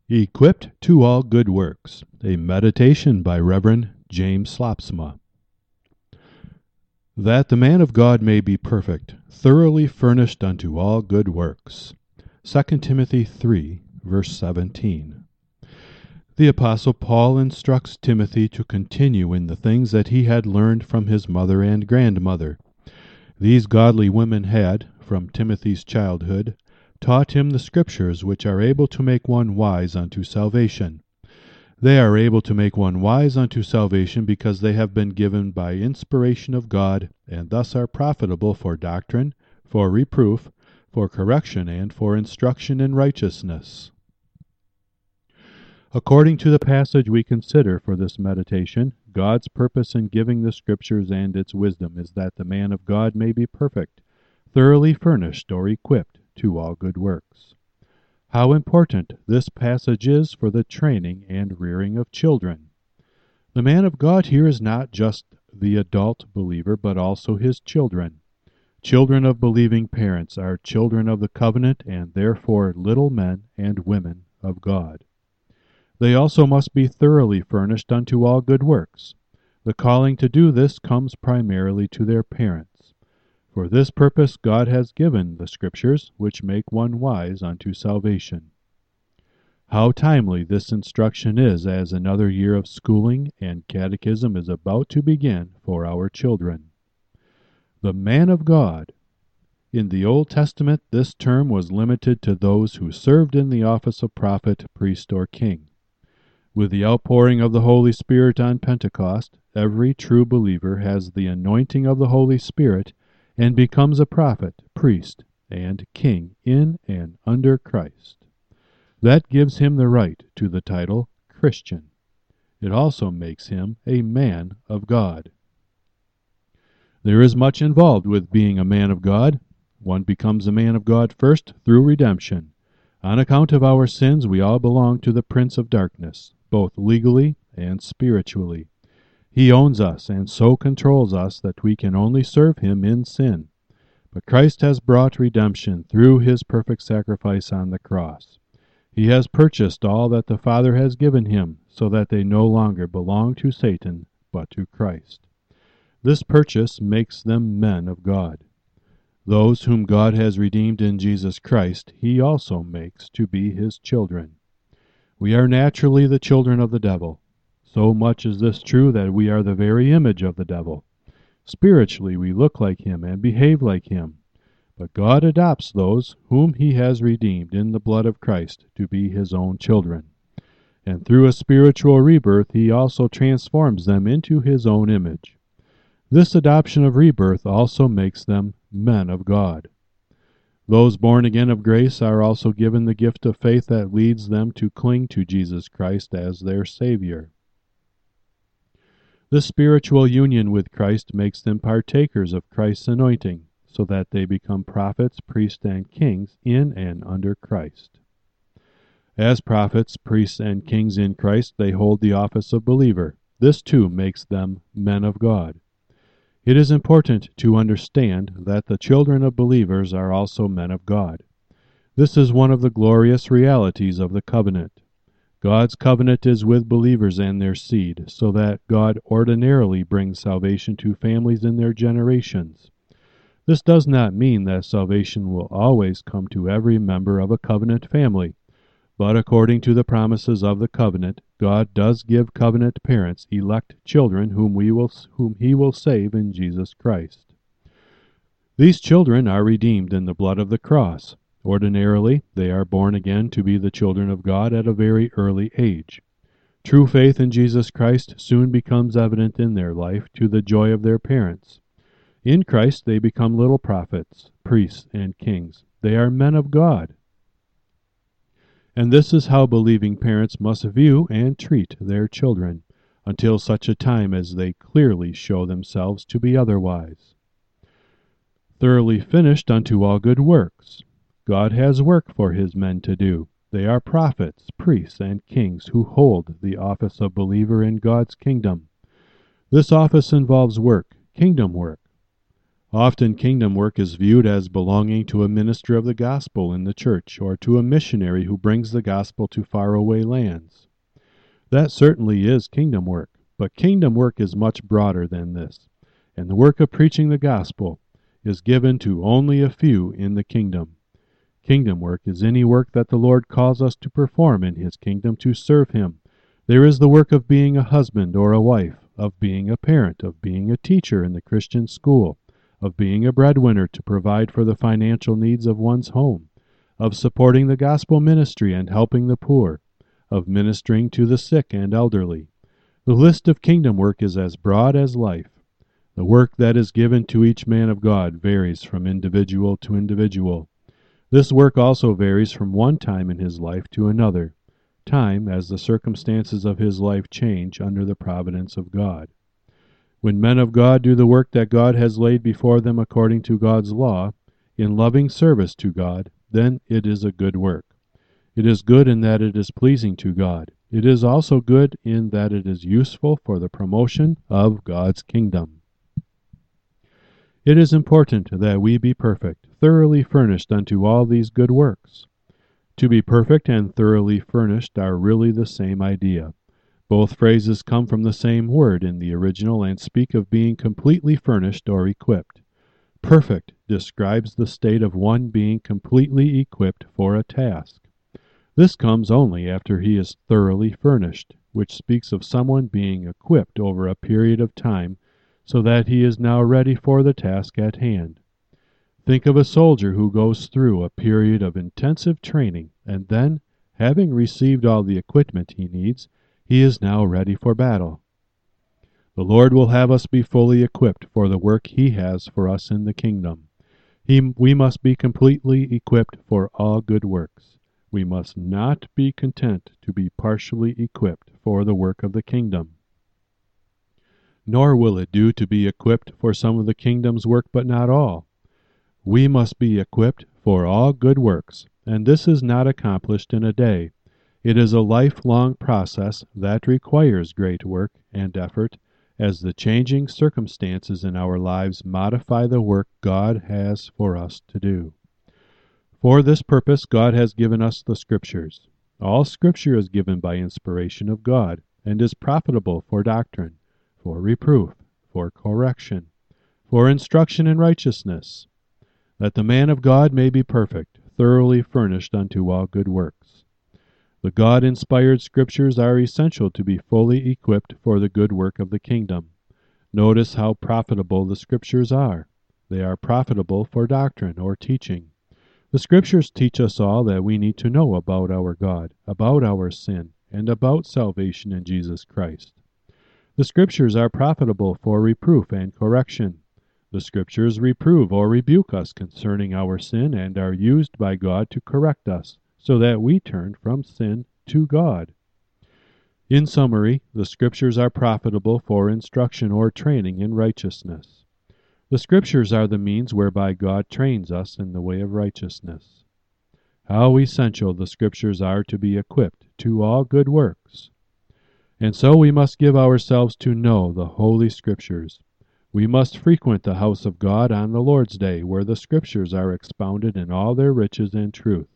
Equipped to All Good Works, a meditation by Reverend James Slopsma. That the man of God may be perfect, thoroughly furnished unto all good works. 2 Timothy 3, verse 17. The Apostle Paul instructs Timothy to continue in the things that he had learned from his mother and grandmother. These godly women had, from Timothy's childhood, taught him the Scriptures, which are able to make one wise unto salvation. They are able to make one wise unto salvation because they have been given by inspiration of God, and thus are profitable for doctrine, for reproof, for correction, and for instruction in righteousness. According to the passage we consider for this meditation, God's purpose in giving the Scriptures and its wisdom is that the man of God may be perfect, thoroughly furnished or equipped to all good works. How important this passage is for the training and rearing of children. The man of God here is not just the adult believer, but also his children. Children of believing parents are children of the covenant and therefore little men and women of God. They also must be thoroughly furnished unto all good works. The calling to do this comes primarily to their parents. For this purpose God has given the Scriptures, which make one wise unto salvation. How timely this instruction is, as another year of schooling and catechism is about to begin for our children. The man of God. In the Old Testament, this term was limited to those who served in the office of prophet, priest, or king. With the outpouring of the Holy Spirit on Pentecost, every true believer has the anointing of the Holy Spirit and becomes a prophet, priest, and king in and under Christ. That gives him the right to the title Christian. It also makes him a man of God. There is much involved with being a man of God. One becomes a man of God first through redemption. On account of our sins, we all belong to the Prince of Darkness, both legally and spiritually. He owns us and so controls us that we can only serve him in sin. But Christ has brought redemption through his perfect sacrifice on the cross. He has purchased all that the Father has given him, so that they no longer belong to Satan, but to Christ. This purchase makes them men of God. Those whom God has redeemed in Jesus Christ, he also makes to be his children. We are naturally the children of the devil. So much is this true that we are the very image of the devil. Spiritually, we look like him and behave like him. But God adopts those whom he has redeemed in the blood of Christ to be his own children. And through a spiritual rebirth, he also transforms them into his own image. This adoption of rebirth also makes them men of God. Those born again of grace are also given the gift of faith that leads them to cling to Jesus Christ as their Savior. This spiritual union with Christ makes them partakers of Christ's anointing, so that they become prophets, priests, and kings in and under Christ. As prophets, priests, and kings in Christ, they hold the office of believer. This too makes them men of God. It is important to understand that the children of believers are also men of God. This is one of the glorious realities of the covenant. God's covenant is with believers and their seed, so that God ordinarily brings salvation to families in their generations. This does not mean that salvation will always come to every member of a covenant family, but according to the promises of the covenant, God does give covenant parents elect children whom he will save in Jesus Christ. These children are redeemed in the blood of the cross. Ordinarily, they are born again to be the children of God at a very early age. True faith in Jesus Christ soon becomes evident in their life to the joy of their parents. In Christ they become little prophets, priests, and kings. They are men of God. And this is how believing parents must view and treat their children, until such a time as they clearly show themselves to be otherwise. Thoroughly finished unto all good works. God has work for his men to do. They are prophets, priests, and kings who hold the office of believer in God's kingdom. This office involves work, kingdom work. Often kingdom work is viewed as belonging to a minister of the gospel in the church, or to a missionary who brings the gospel to faraway lands. That certainly is kingdom work, but kingdom work is much broader than this, and the work of preaching the gospel is given to only a few in the kingdom. Kingdom work is any work that the Lord calls us to perform in His kingdom to serve Him. There is the work of being a husband or a wife, of being a parent, of being a teacher in the Christian school, of being a breadwinner to provide for the financial needs of one's home, of supporting the gospel ministry and helping the poor, of ministering to the sick and elderly. The list of kingdom work is as broad as life. The work that is given to each man of God varies from individual to individual. This work also varies from one time in his life to another, time as the circumstances of his life change under the providence of God. When men of God do the work that God has laid before them according to God's law, in loving service to God, then it is a good work. It is good in that it is pleasing to God. It is also good in that it is useful for the promotion of God's kingdom. It is important that we be perfect, thoroughly furnished unto all these good works. To be perfect and thoroughly furnished are really the same idea. Both phrases come from the same word in the original and speak of being completely furnished or equipped. Perfect describes the state of one being completely equipped for a task. This comes only after he is thoroughly furnished, which speaks of someone being equipped over a period of time so that he is now ready for the task at hand. Think of a soldier who goes through a period of intensive training, and then, having received all the equipment he needs, he is now ready for battle. The Lord will have us be fully equipped for the work He has for us in the kingdom. We must be completely equipped for all good works. We must not be content to be partially equipped for the work of the kingdom. Nor will it do to be equipped for some of the kingdom's work but not all. We must be equipped for all good works, and this is not accomplished in a day. It is a lifelong process that requires great work and effort as the changing circumstances in our lives modify the work God has for us to do. For this purpose God has given us the Scriptures. All Scripture is given by inspiration of God and is profitable for doctrine, for reproof, for correction, for instruction in righteousness, that the man of God may be perfect, thoroughly furnished unto all good works. The God-inspired Scriptures are essential to be fully equipped for the good work of the kingdom. Notice how profitable the Scriptures are. They are profitable for doctrine or teaching. The Scriptures teach us all that we need to know about our God, about our sin, and about salvation in Jesus Christ. The Scriptures are profitable for reproof and correction. The Scriptures reprove or rebuke us concerning our sin and are used by God to correct us, so that we turn from sin to God. In summary, the Scriptures are profitable for instruction or training in righteousness. The Scriptures are the means whereby God trains us in the way of righteousness. How essential the Scriptures are to be equipped to all good works. And so we must give ourselves to know the Holy Scriptures. We must frequent the house of God on the Lord's Day, where the Scriptures are expounded in all their riches and truth.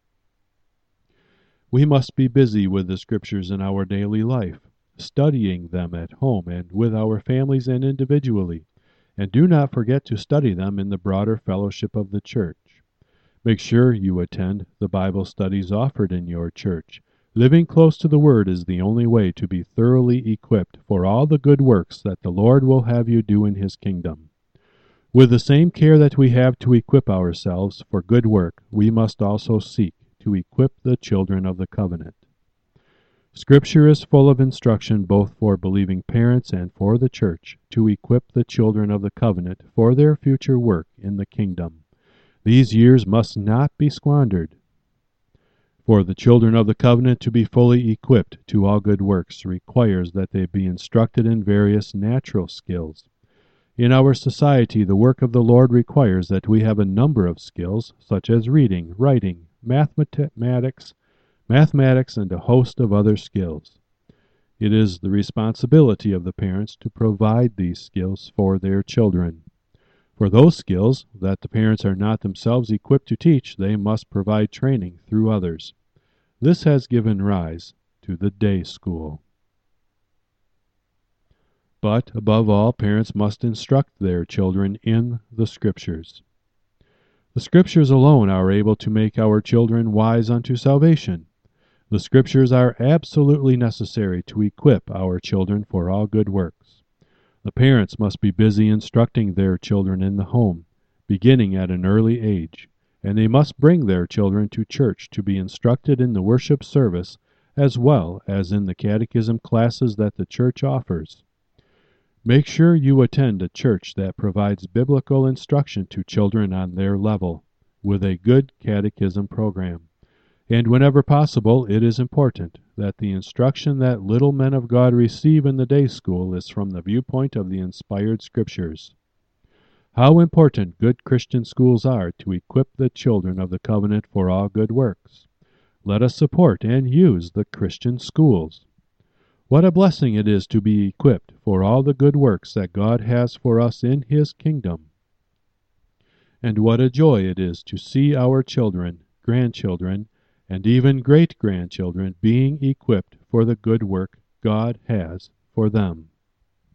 We must be busy with the Scriptures in our daily life, studying them at home and with our families and individually, and do not forget to study them in the broader fellowship of the church. Make sure you attend the Bible studies offered in your church. Living close to the Word is the only way to be thoroughly equipped for all the good works that the Lord will have you do in His kingdom. With the same care that we have to equip ourselves for good work, we must also seek to equip the children of the covenant. Scripture is full of instruction both for believing parents and for the church to equip the children of the covenant for their future work in the kingdom. These years must not be squandered. For the children of the covenant to be fully equipped to all good works requires that they be instructed in various natural skills. In our society, the work of the Lord requires that we have a number of skills, such as reading, writing, mathematics, and a host of other skills. It is the responsibility of the parents to provide these skills for their children. For those skills that the parents are not themselves equipped to teach, they must provide training through others. This has given rise to the day school. But, above all, parents must instruct their children in the Scriptures. The Scriptures alone are able to make our children wise unto salvation. The Scriptures are absolutely necessary to equip our children for all good works. The parents must be busy instructing their children in the home, beginning at an early age, and they must bring their children to church to be instructed in the worship service as well as in the catechism classes that the church offers. Make sure you attend a church that provides biblical instruction to children on their level, with a good catechism program. And whenever possible, it is important that the instruction that little men of God receive in the day school is from the viewpoint of the inspired Scriptures. How important good Christian schools are to equip the children of the covenant for all good works. Let us support and use the Christian schools. What a blessing it is to be equipped for all the good works that God has for us in His kingdom. And what a joy it is to see our children, grandchildren, and even great-grandchildren being equipped for the good work God has for them.